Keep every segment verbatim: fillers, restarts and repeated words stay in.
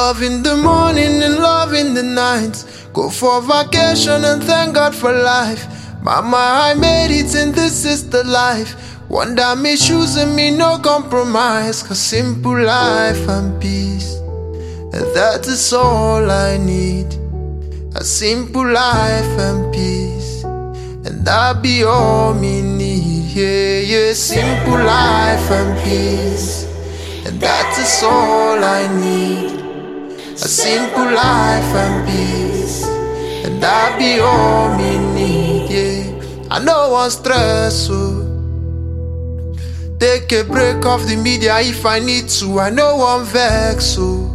Love in the morning and love in the night. Go for vacation and thank God for life. Mama, I made it and this is the life. Wonder me shoes and me no compromise. Cause simple life and peace, and that is all I need. A simple life and peace, and that be all me need. Yeah, yeah, simple life and peace, and that is all I need. A simple life and peace, and that be all me need. Yeah, I no want stress, so take a break off the media if I need to. I no want vex, so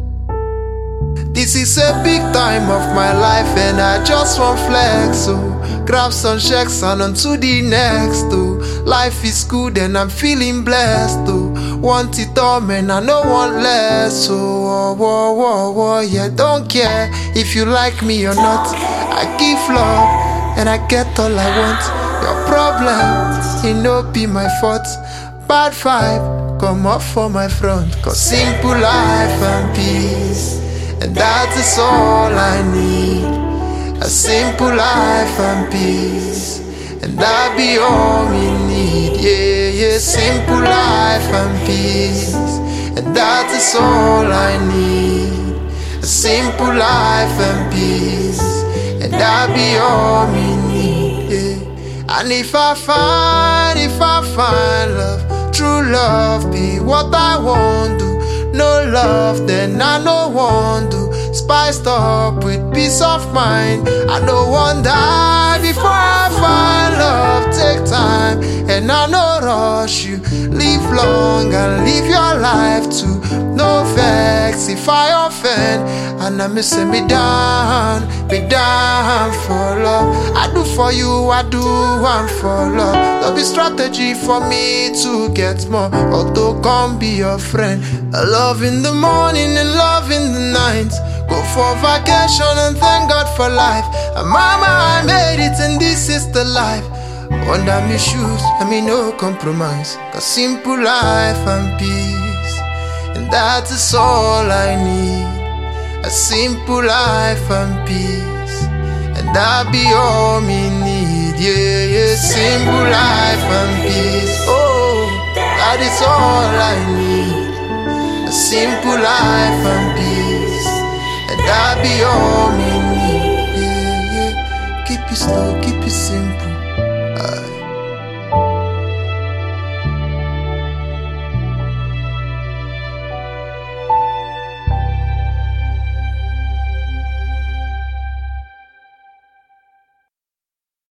this is a big time of my life and I just want flex, so grab some checks and on to the next, oh. Life is good and I'm feeling blessed, oh. Want it all, man, I no want less, so whoa, whoa, whoa, whoa, yeah, don't care if you like me or not. I give love and I get all I want. Your problem, it no be my fault. Bad vibe, come up for my front. Cause simple life and peace, and that is all I need. A simple life and peace, and that be all we need. Yeah, yeah, simple life and peace, and that is all I need. A simple life and peace, and that be all we need. Yeah. And if I find, if I find love, true love be what I want to. No love, then I no want to. Spiced up with peace of mind. I no want die before I find love. Take time and I no rush you. Live long and live your life too. No vex if I offend, and I'm missing me down, me down for love. I do for you, I do one for love. There'll be strategy for me to get more, although come be your friend. A love in the morning and love in the night. Go for vacation and thank God for life. And mama, I made it and this is the life. Under me shoes, I mean no compromise. Cause simple life and peace, and that is all I need. A simple life and peace, and that be all me need. Yeah, yeah, simple life and peace. Oh, that is all I need. A simple life and peace, and that be all me need. Yeah, yeah, keep it slow, keep it simple.